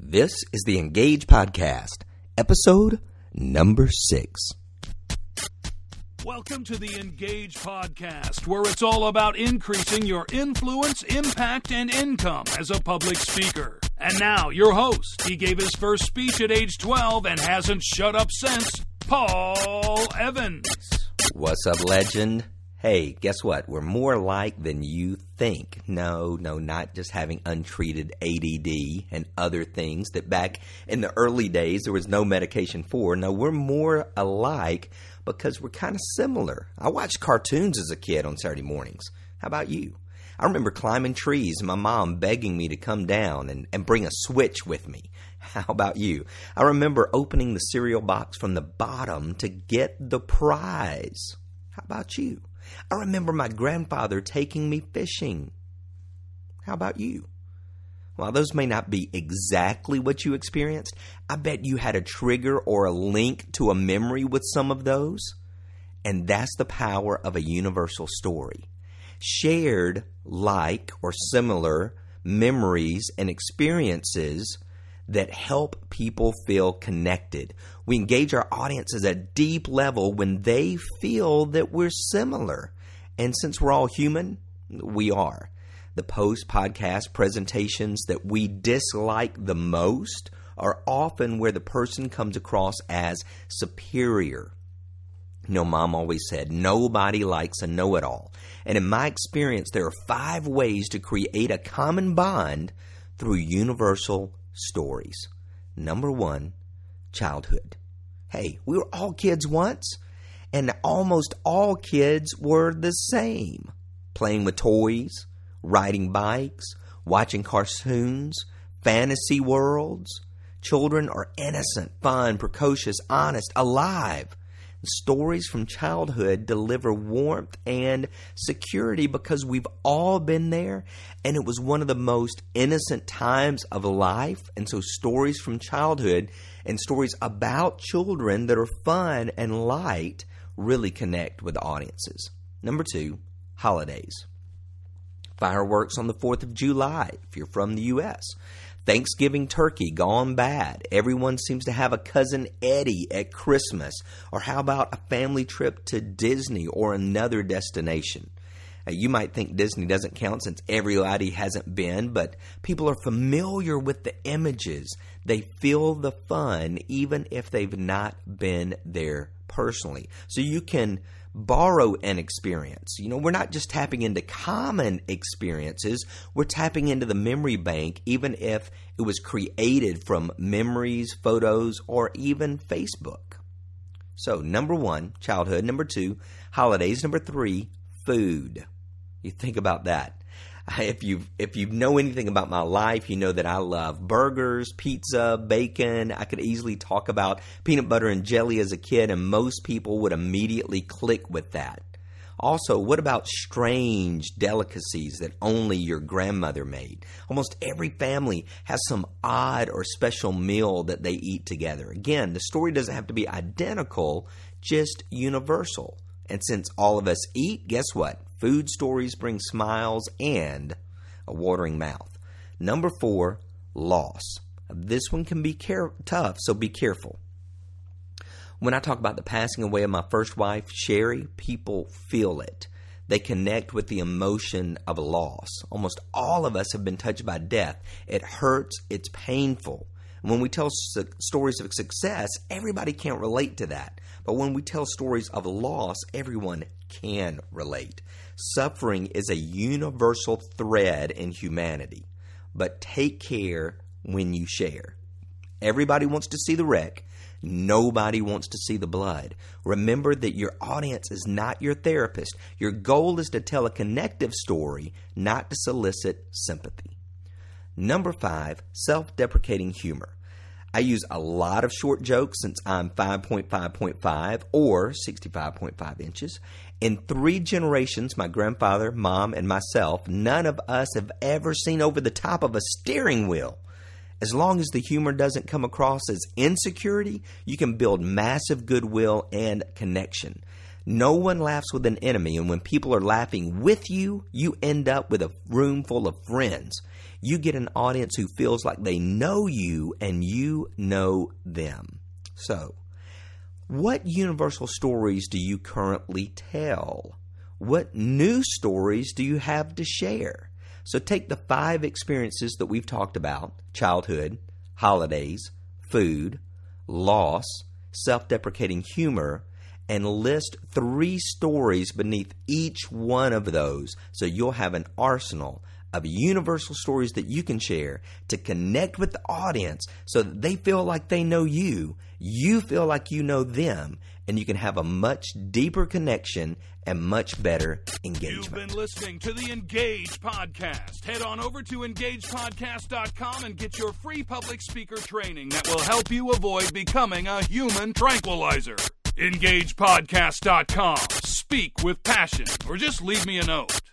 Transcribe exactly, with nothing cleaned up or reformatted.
This is the Engage Podcast, episode number six. Welcome to the Engage Podcast, where it's all about increasing your influence, impact, and income as a public speaker. And now, your host. He gave his first speech at age twelve and hasn't shut up since, Paul Evans. What's up, legend? Hey, guess what? We're more alike than you think. No, no, not just having untreated A D D and other things that back in the early days there was no medication for. No, we're more alike because we're kind of similar. I watched cartoons as a kid on Saturday mornings. How about you? I remember climbing trees and my mom begging me to come down and, and bring a switch with me. How about you? I remember opening the cereal box from the bottom to get the prize. How about you? I remember my grandfather taking me fishing. How about you? While those may not be exactly what you experienced, I bet you had a trigger or a link to a memory with some of those. And that's the power of a universal story. Shared like or similar memories and experiences that help people feel connected. We engage our audiences at a deep level when they feel that we're similar. And since we're all human, we are. The post-podcast presentations that we dislike the most are often where the person comes across as superior. You know, Mom always said, nobody likes a know-it-all. And in my experience, there are five ways to create a common bond through universal stories. Number one, childhood. Hey, we were all kids once, and almost all kids were the same. Playing with toys, riding bikes, watching cartoons, fantasy worlds. Children are innocent, fun, precocious, honest, alive. Stories from childhood deliver warmth and security because we've all been there, and it was one of the most innocent times of life. And so stories from childhood and stories about children that are fun and light really connect with audiences. Number two, holidays. Fireworks on the fourth of July, if you're from the U S Thanksgiving turkey gone bad. Everyone seems to have a Cousin Eddie at Christmas. Or how about a family trip to Disney or another destination? Now, you might think Disney doesn't count since everybody hasn't been, but people are familiar with the images. They feel the fun even if they've not been there personally. So you can borrow an experience. You know, we're not just tapping into common experiences. We're tapping into the memory bank, even if it was created from memories, photos, or even Facebook. So, number one, childhood. Number two, holidays. Number three, food. You think about that. If you if you know anything about my life, you know that I love burgers, pizza, bacon. I could easily talk about peanut butter and jelly as a kid, and most people would immediately click with that. Also, what about strange delicacies that only your grandmother made? Almost every family has some odd or special meal that they eat together. Again, the story doesn't have to be identical, just universal. And since all of us eat, guess what? Food stories bring smiles and a watering mouth. Number four, loss. This one can be care- tough, so be careful. When I talk about the passing away of my first wife, Sherry, people feel it. They connect with the emotion of loss. Almost all of us have been touched by death. It hurts. It's painful. When we tell su- stories of success, everybody can't relate to that. But when we tell stories of loss, everyone can relate. Suffering is a universal thread in humanity. But take care when you share. Everybody wants to see the wreck. Nobody wants to see the blood. Remember that your audience is not your therapist. Your goal is to tell a connective story, not to solicit sympathy. Number five, self-deprecating humor. I use a lot of short jokes since I'm five point five point five or sixty-five point five inches. In three generations, my grandfather, mom, and myself, none of us have ever seen over the top of a steering wheel. As long as the humor doesn't come across as insecurity, you can build massive goodwill and connection. No one laughs with an enemy, and when people are laughing with you, you end up with a room full of friends. You get an audience who feels like they know you and you know them. So, what universal stories do you currently tell? What new stories do you have to share? So take the five experiences that we've talked about: childhood, holidays, food, loss, self-deprecating humor, and list three stories beneath each one of those, so you'll have an arsenal of universal stories that you can share to connect with the audience so that they feel like they know you, you feel like you know them, and you can have a much deeper connection and much better engagement. You've been listening to the Engage Podcast. Head on over to engage podcast dot com and get your free public speaker training that will help you avoid becoming a human tranquilizer. engage podcast dot com. Speak with passion, or just leave me a note.